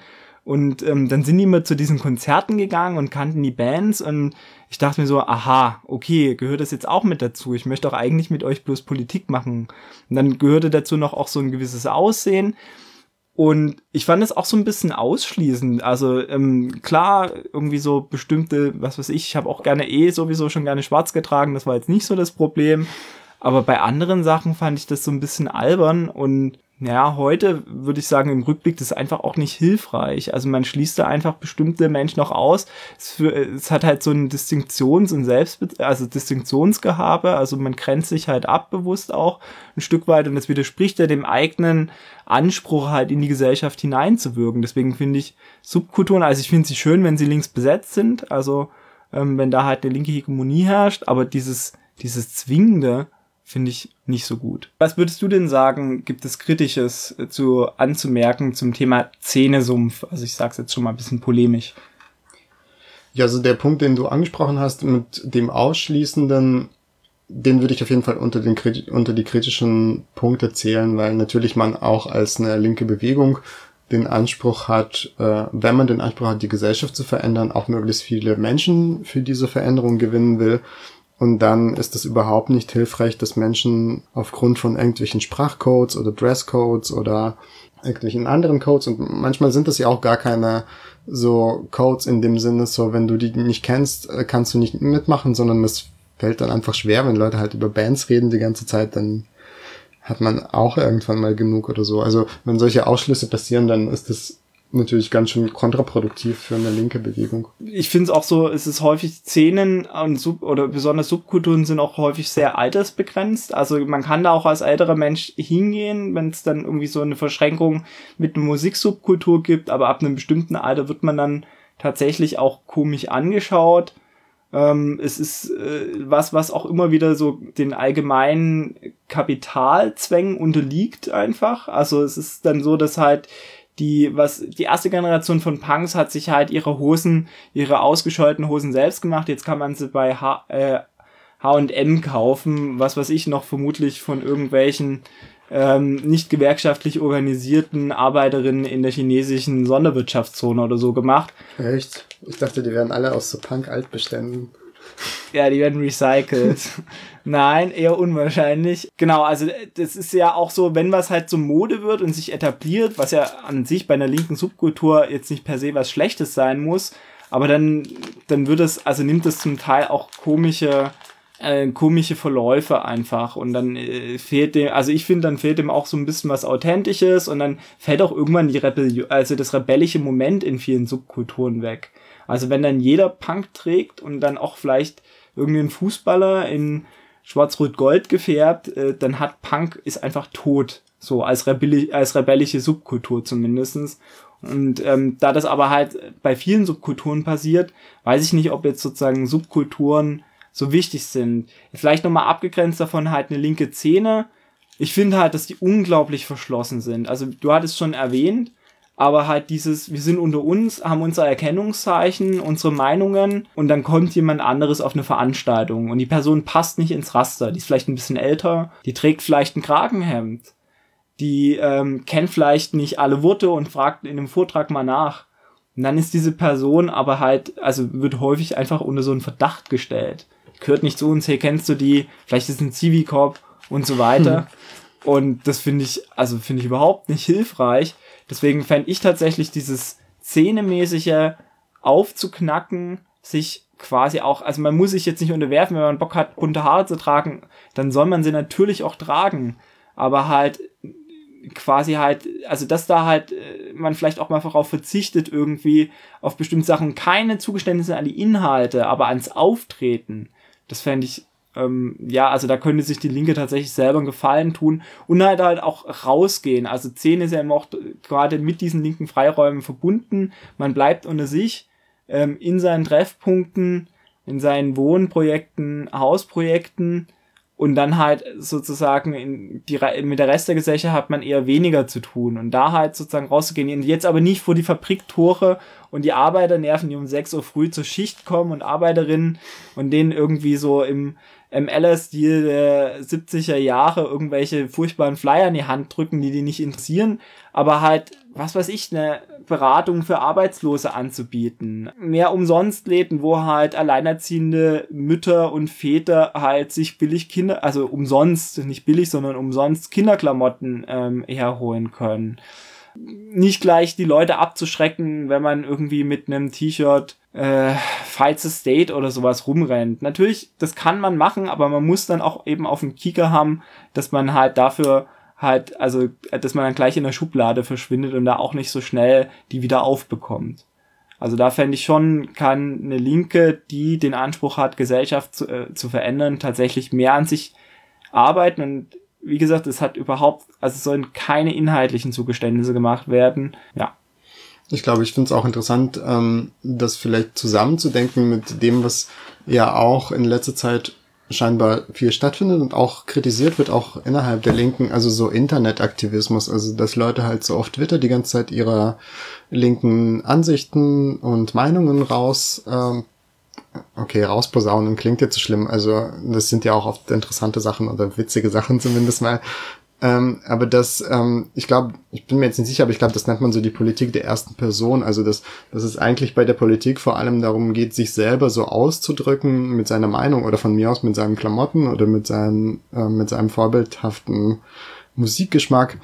Und ähm, dann sind die immer zu diesen Konzerten gegangen und kannten die Bands und ich dachte mir so, aha, okay, gehört das jetzt auch mit dazu? Ich möchte doch eigentlich mit euch bloß Politik machen. Und dann gehörte dazu noch auch so ein gewisses Aussehen. Und ich fand es auch so ein bisschen ausschließend. Also ähm, klar, irgendwie so bestimmte, was weiß ich, ich habe auch gerne eh sowieso schon gerne schwarz getragen, das war jetzt nicht so das Problem. Aber bei anderen Sachen fand ich das so ein bisschen albern und ja, heute würde ich sagen, im Rückblick, das ist einfach auch nicht hilfreich. Also man schließt da einfach bestimmte Menschen noch aus. Es, für, es hat halt so ein Distinktions- und Selbstbe- also Distinktionsgehabe. Also man grenzt sich halt ab bewusst auch ein Stück weit und das widerspricht ja dem eigenen Anspruch halt in die Gesellschaft hineinzuwirken. Deswegen finde ich Subkulturen, also ich finde sie schön, wenn sie links besetzt sind. Also ähm, wenn da halt eine linke Hegemonie herrscht, aber dieses, dieses Zwingende finde ich nicht so gut. Was würdest du denn sagen, gibt es Kritisches zu anzumerken zum Thema Szene-Sumpf? Also ich sag's jetzt schon mal ein bisschen polemisch. Ja, also der Punkt, den du angesprochen hast mit dem Ausschließenden, den würde ich auf jeden Fall unter, den, unter die kritischen Punkte zählen, weil natürlich man auch als eine linke Bewegung den Anspruch hat, äh, wenn man den Anspruch hat, die Gesellschaft zu verändern, auch möglichst viele Menschen für diese Veränderung gewinnen will. Und dann ist es überhaupt nicht hilfreich, dass Menschen aufgrund von irgendwelchen Sprachcodes oder Dresscodes oder irgendwelchen anderen Codes, und manchmal sind das ja auch gar keine so Codes in dem Sinne, so wenn du die nicht kennst, kannst du nicht mitmachen, sondern es fällt dann einfach schwer, wenn Leute halt über Bands reden die ganze Zeit, dann hat man auch irgendwann mal genug oder so. Also wenn solche Ausschlüsse passieren, dann ist das natürlich ganz schön kontraproduktiv für eine linke Bewegung. Ich finde es auch so, es ist häufig Szenen und Sub- oder besonders Subkulturen sind auch häufig sehr altersbegrenzt. Also man kann da auch als älterer Mensch hingehen, wenn es dann irgendwie so eine Verschränkung mit einer Musiksubkultur gibt, aber ab einem bestimmten Alter wird man dann tatsächlich auch komisch angeschaut. Ähm, es ist äh, was, was auch immer wieder so den allgemeinen Kapitalzwängen unterliegt einfach. Also es ist dann so, dass halt Die, was, die erste Generation von Punks hat sich halt ihre Hosen, ihre ausgescheuerten Hosen selbst gemacht. Jetzt kann man sie bei H, äh, H und M kaufen, was weiß ich noch, vermutlich von irgendwelchen ähm, nicht gewerkschaftlich organisierten Arbeiterinnen in der chinesischen Sonderwirtschaftszone oder so gemacht. Echt? Ich dachte, die wären alle aus so Punk-Altbeständen. Ja, die werden recycelt. Nein, eher unwahrscheinlich. Genau, also das ist ja auch so, wenn was halt so Mode wird und sich etabliert, was ja an sich bei einer linken Subkultur jetzt nicht per se was Schlechtes sein muss, aber dann, dann wird es, also nimmt es zum Teil auch komische, äh, komische Verläufe einfach und dann äh, fehlt dem, also ich finde, dann fehlt dem auch so ein bisschen was Authentisches und dann fällt auch irgendwann die Rebellion, also das rebellische Moment in vielen Subkulturen weg. Also wenn dann jeder Punk trägt und dann auch vielleicht irgendein Fußballer in schwarz-rot-gold gefärbt, äh, dann hat Punk, ist einfach tot. So, als, rebelli- als rebellische Subkultur zumindestens. Und ähm, da das aber halt bei vielen Subkulturen passiert, weiß ich nicht, ob jetzt sozusagen Subkulturen so wichtig sind. Vielleicht nochmal abgegrenzt davon halt eine linke Szene. Ich finde halt, dass die unglaublich verschlossen sind. Also du hattest schon erwähnt, aber halt dieses, wir sind unter uns, haben unser Erkennungszeichen, unsere Meinungen und dann kommt jemand anderes auf eine Veranstaltung und die Person passt nicht ins Raster. Die ist vielleicht ein bisschen älter, die trägt vielleicht ein Kragenhemd, die ähm, kennt vielleicht nicht alle Worte und fragt in einem Vortrag mal nach. Und dann ist diese Person aber halt, also wird häufig einfach unter so einen Verdacht gestellt. Gehört nicht zu uns, hey, kennst du die? Vielleicht ist es ein Zivilkorps und so weiter. Hm. Und das finde ich, also finde ich überhaupt nicht hilfreich. Deswegen fände ich tatsächlich dieses Szenemäßige aufzuknacken, sich quasi auch, also man muss sich jetzt nicht unterwerfen, wenn man Bock hat, bunte Haare zu tragen, dann soll man sie natürlich auch tragen. Aber halt quasi halt, also dass da halt man vielleicht auch mal darauf verzichtet, irgendwie auf bestimmte Sachen, keine Zugeständnisse an die Inhalte, aber ans Auftreten, das fände ich, ähm, ja, also da könnte sich die Linke tatsächlich selber einen Gefallen tun und halt halt auch rausgehen. Also Szene ist ja immer auch gerade mit diesen linken Freiräumen verbunden. Man bleibt unter sich, ähm, in seinen Treffpunkten, in seinen Wohnprojekten, Hausprojekten und dann halt sozusagen in die, mit der Rest der Gesellschaft hat man eher weniger zu tun und da halt sozusagen rauszugehen und jetzt aber nicht vor die Fabriktore und die Arbeiter nerven, die um sechs Uhr früh zur Schicht kommen und Arbeiterinnen und denen irgendwie so im M L-Stil der siebziger Jahre irgendwelche furchtbaren Flyer in die Hand drücken, die die nicht interessieren, aber halt, was weiß ich, eine Beratung für Arbeitslose anzubieten. Mehr Umsonstläden, wo halt alleinerziehende Mütter und Väter halt sich billig Kinder, also umsonst, nicht billig, sondern umsonst Kinderklamotten ähm, herholen können. Nicht gleich die Leute abzuschrecken, wenn man irgendwie mit einem T-Shirt äh, Fights the State oder sowas rumrennt. Natürlich, das kann man machen, aber man muss dann auch eben auf den Kieker haben, dass man halt dafür halt, also, dass man dann gleich in der Schublade verschwindet und da auch nicht so schnell die wieder aufbekommt. Also da fände ich schon, kann eine Linke, die den Anspruch hat, Gesellschaft zu, äh, zu verändern, tatsächlich mehr an sich arbeiten. Und wie gesagt, es hat überhaupt, also es sollen keine inhaltlichen Zugeständnisse gemacht werden. Ja. Ich glaube, ich finde es auch interessant, ähm, das vielleicht zusammenzudenken mit dem, was ja auch in letzter Zeit scheinbar viel stattfindet und auch kritisiert wird, auch innerhalb der Linken, also so Internetaktivismus, also dass Leute halt so auf Twitter die ganze Zeit ihre linken Ansichten und Meinungen raus, ähm, okay, rausposaunen klingt jetzt so schlimm, also das sind ja auch oft interessante Sachen oder witzige Sachen zumindest mal, ähm, aber das, ähm, ich glaube, ich bin mir jetzt nicht sicher, aber ich glaube, das nennt man so die Politik der ersten Person, also dass, dass es eigentlich bei der Politik vor allem darum geht, sich selber so auszudrücken mit seiner Meinung oder von mir aus mit seinen Klamotten oder mit seinem, äh, mit seinem vorbildhaften Musikgeschmack.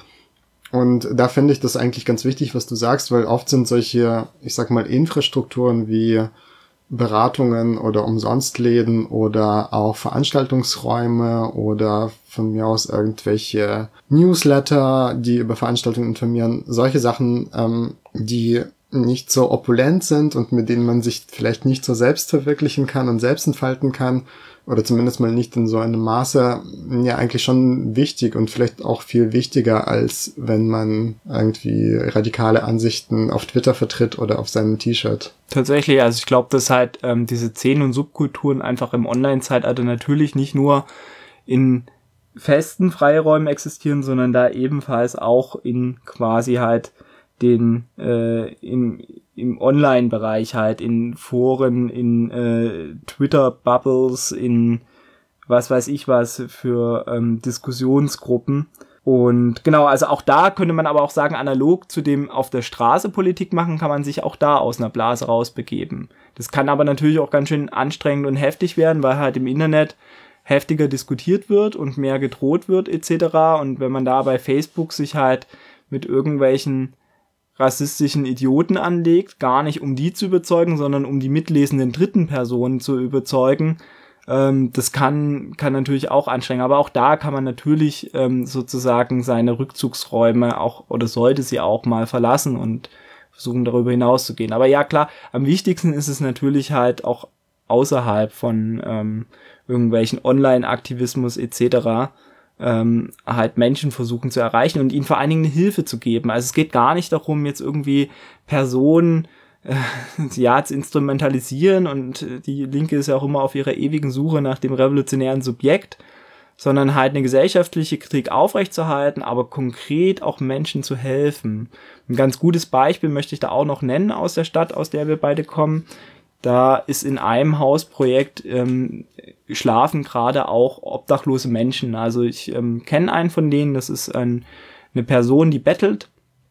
Und da finde ich das eigentlich ganz wichtig, was du sagst, weil oft sind solche, ich sag mal, Infrastrukturen wie Beratungen oder Umsonstläden oder auch Veranstaltungsräume oder von mir aus irgendwelche Newsletter, die über Veranstaltungen informieren, solche Sachen, ähm, die nicht so opulent sind und mit denen man sich vielleicht nicht so selbst verwirklichen kann und selbst entfalten kann oder zumindest mal nicht in so einem Maße, ja eigentlich schon wichtig und vielleicht auch viel wichtiger, als wenn man irgendwie radikale Ansichten auf Twitter vertritt oder auf seinem T-Shirt. Tatsächlich, also ich glaube, dass halt ähm, diese Szenen und Subkulturen einfach im Online-Zeitalter natürlich nicht nur in festen Freiräumen existieren, sondern da ebenfalls auch in quasi halt den äh, im, im Online-Bereich halt, in Foren, in äh, Twitter-Bubbles, in was weiß ich was für ähm, Diskussionsgruppen. Und genau, also auch da könnte man aber auch sagen, analog zu dem auf der Straße Politik machen, kann man sich auch da aus einer Blase rausbegeben. Das kann aber natürlich auch ganz schön anstrengend und heftig werden, weil halt im Internet heftiger diskutiert wird und mehr gedroht wird et cetera. Und wenn man da bei Facebook sich halt mit irgendwelchen rassistischen Idioten anlegt, gar nicht um die zu überzeugen, sondern um die mitlesenden dritten Personen zu überzeugen, ähm, das kann kann natürlich auch anstrengen. Aber auch da kann man natürlich ähm, sozusagen seine Rückzugsräume auch oder sollte sie auch mal verlassen und versuchen darüber hinaus zu gehen. Aber ja klar, am wichtigsten ist es natürlich halt auch außerhalb von ähm, irgendwelchen Online-Aktivismus et cetera ähm, halt Menschen versuchen zu erreichen und ihnen vor allen Dingen eine Hilfe zu geben. Also es geht gar nicht darum, jetzt irgendwie Personen äh, ja zu instrumentalisieren und die Linke ist ja auch immer auf ihrer ewigen Suche nach dem revolutionären Subjekt, sondern halt eine gesellschaftliche Kritik aufrechtzuerhalten, aber konkret auch Menschen zu helfen. Ein ganz gutes Beispiel möchte ich da auch noch nennen aus der Stadt, aus der wir beide kommen. Da ist in einem Hausprojekt ähm, schlafen gerade auch obdachlose Menschen. Also ich ähm, kenne einen von denen, das ist ein, eine Person, die bettelt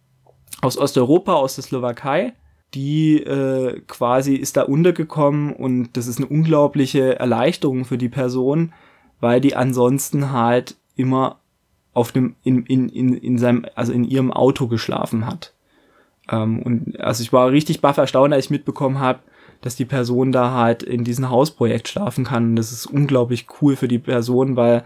aus Osteuropa, aus der Slowakei. Die äh, quasi ist da untergekommen und das ist eine unglaubliche Erleichterung für die Person, weil die ansonsten halt immer auf dem in in in in seinem also in ihrem Auto geschlafen hat. Ähm, und also ich war richtig baff erstaunt, als ich mitbekommen habe, dass die Person da halt in diesem Hausprojekt schlafen kann. Und das ist unglaublich cool für die Person, weil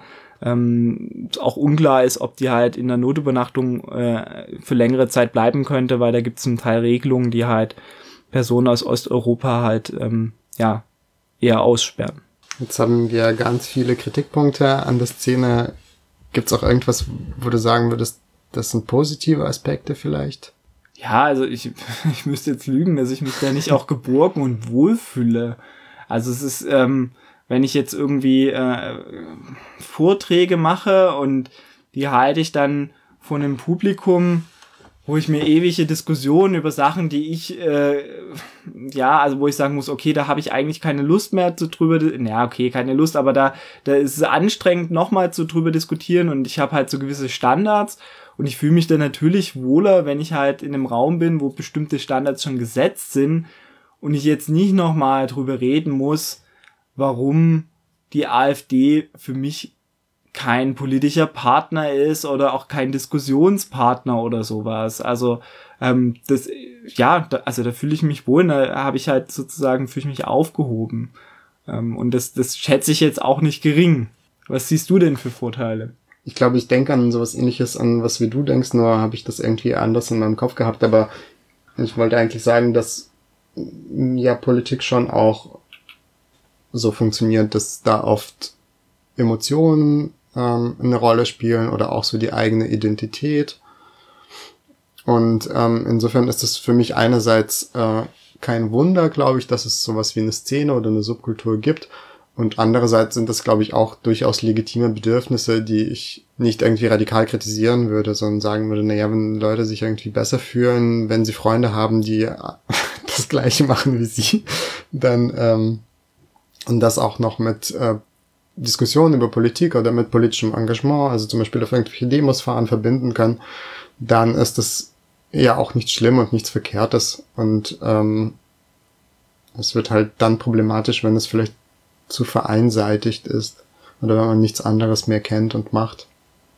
ähm, auch unklar ist, ob die halt in der Notübernachtung äh, für längere Zeit bleiben könnte, weil da gibt es zum Teil Regelungen, die halt Personen aus Osteuropa halt ähm, ja eher aussperren. Jetzt haben wir ganz viele Kritikpunkte an der Szene. Gibt es auch irgendwas, wo du sagen würdest, das sind positive Aspekte vielleicht? Ja, also ich, ich müsste jetzt lügen, dass ich mich da nicht auch geborgen und wohlfühle. Also es ist, ähm, wenn ich jetzt irgendwie äh, Vorträge mache und die halte ich dann vor einem Publikum, wo ich mir ewige Diskussionen über Sachen, die ich, äh, ja, also wo ich sagen muss, okay, da habe ich eigentlich keine Lust mehr zu drüber, naja, okay, keine Lust, aber da, da ist es anstrengend, nochmal zu drüber diskutieren und ich habe halt so gewisse Standards und ich fühle mich dann natürlich wohler, wenn ich halt in einem Raum bin, wo bestimmte Standards schon gesetzt sind und ich jetzt nicht nochmal drüber reden muss, warum die AfD für mich kein politischer Partner ist oder auch kein Diskussionspartner oder sowas. Also ähm, das, ja, da, also da fühle ich mich wohl, da habe ich halt sozusagen, fühle ich mich aufgehoben. Ähm, und das, das schätze ich jetzt auch nicht gering. Was siehst du denn für Vorteile? Ich glaube, ich denke an sowas Ähnliches, an was wie du denkst, nur habe ich das irgendwie anders in meinem Kopf gehabt. Aber ich wollte eigentlich sagen, dass ja Politik schon auch so funktioniert, dass da oft Emotionen eine Rolle spielen oder auch so die eigene Identität. Und ähm, insofern ist es für mich einerseits äh, kein Wunder, glaube ich, dass es sowas wie eine Szene oder eine Subkultur gibt. Und andererseits sind das, glaube ich, auch durchaus legitime Bedürfnisse, die ich nicht irgendwie radikal kritisieren würde, sondern sagen würde, naja, wenn Leute sich irgendwie besser fühlen, wenn sie Freunde haben, die das Gleiche machen wie sie, dann ähm, und das auch noch mit äh, Diskussionen über Politik oder mit politischem Engagement, also zum Beispiel auf irgendwelche Demos fahren, verbinden kann, dann ist das ja auch nichts schlimm und nichts Verkehrtes. Und ähm, es wird halt dann problematisch, wenn es vielleicht zu vereinseitigt ist oder wenn man nichts anderes mehr kennt und macht.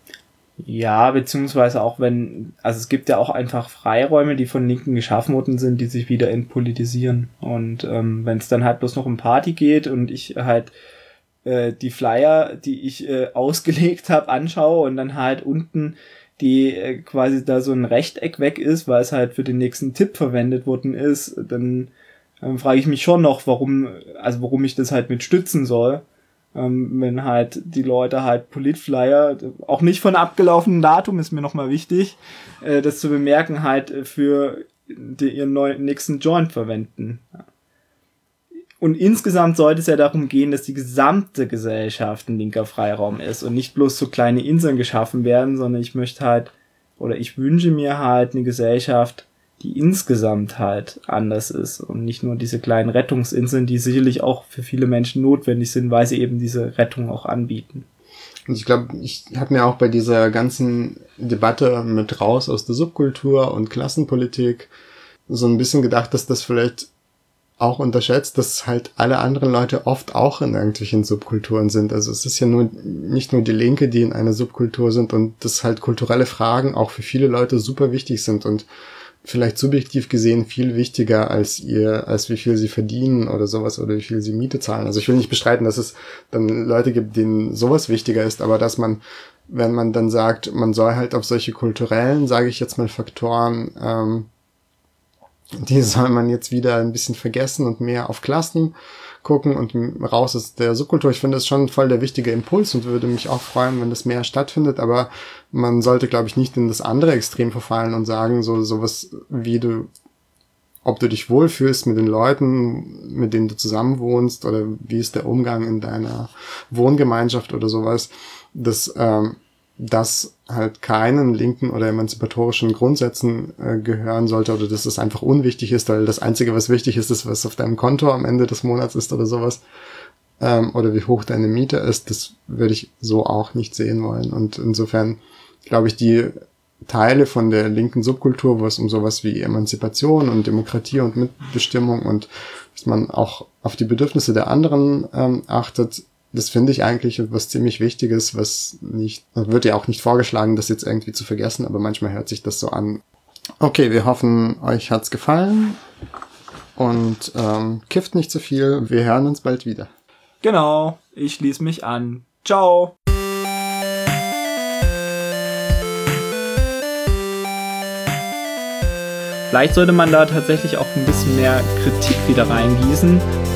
Ja, beziehungsweise auch wenn, also es gibt ja auch einfach Freiräume, die von Linken geschaffen worden sind, die sich wieder entpolitisieren. Und ähm, wenn es dann halt bloß noch um Party geht und ich halt die Flyer, die ich äh, ausgelegt habe, anschaue und dann halt unten die äh, quasi da so ein Rechteck weg ist, weil es halt für den nächsten Tipp verwendet worden ist, dann ähm, frage ich mich schon noch, warum, also warum ich das halt mit stützen soll, ähm, wenn halt die Leute halt Politflyer, auch nicht von abgelaufenem Datum, ist mir nochmal wichtig, äh, das zu bemerken, halt für die, ihren neuen, nächsten Joint verwenden. Ja. Und insgesamt sollte es ja darum gehen, dass die gesamte Gesellschaft ein linker Freiraum ist und nicht bloß so kleine Inseln geschaffen werden, sondern ich möchte halt, oder ich wünsche mir halt eine Gesellschaft, die insgesamt halt anders ist und nicht nur diese kleinen Rettungsinseln, die sicherlich auch für viele Menschen notwendig sind, weil sie eben diese Rettung auch anbieten. Und ich glaube, ich habe mir auch bei dieser ganzen Debatte mit raus aus der Subkultur und Klassenpolitik so ein bisschen gedacht, dass das vielleicht auch unterschätzt, dass halt alle anderen Leute oft auch in irgendwelchen Subkulturen sind. Also es ist ja nur nicht nur die Linke, die in einer Subkultur sind und dass halt kulturelle Fragen auch für viele Leute super wichtig sind und vielleicht subjektiv gesehen viel wichtiger als ihr, als wie viel sie verdienen oder sowas oder wie viel sie Miete zahlen. Also ich will nicht bestreiten, dass es dann Leute gibt, denen sowas wichtiger ist, aber dass man, wenn man dann sagt, man soll halt auf solche kulturellen, sage ich jetzt mal, Faktoren, ähm, die soll man jetzt wieder ein bisschen vergessen und mehr auf Klassen gucken und raus aus der Subkultur. Ich finde das schon voll der wichtige Impuls und würde mich auch freuen, wenn das mehr stattfindet, aber man sollte, glaube ich, nicht in das andere Extrem verfallen und sagen, so sowas wie du, ob du dich wohlfühlst mit den Leuten, mit denen du zusammenwohnst oder wie ist der Umgang in deiner Wohngemeinschaft oder sowas, das ähm, das halt keinen linken oder emanzipatorischen Grundsätzen äh, gehören sollte oder dass es einfach unwichtig ist, weil das Einzige, was wichtig ist, ist, was auf deinem Konto am Ende des Monats ist oder sowas, ähm, oder wie hoch deine Miete ist, das würde ich so auch nicht sehen wollen. Und insofern glaube ich, die Teile von der linken Subkultur, wo es um sowas wie Emanzipation und Demokratie und Mitbestimmung und dass man auch auf die Bedürfnisse der anderen ähm, achtet, das finde ich eigentlich was ziemlich Wichtiges, was nicht, wird ja auch nicht vorgeschlagen, das jetzt irgendwie zu vergessen, aber manchmal hört sich das so an. Okay, wir hoffen, euch hat's gefallen und ähm, kifft nicht zu viel. Wir hören uns bald wieder. Genau, ich schließe mich an. Ciao! Vielleicht sollte man da tatsächlich auch ein bisschen mehr Kritik wieder reingießen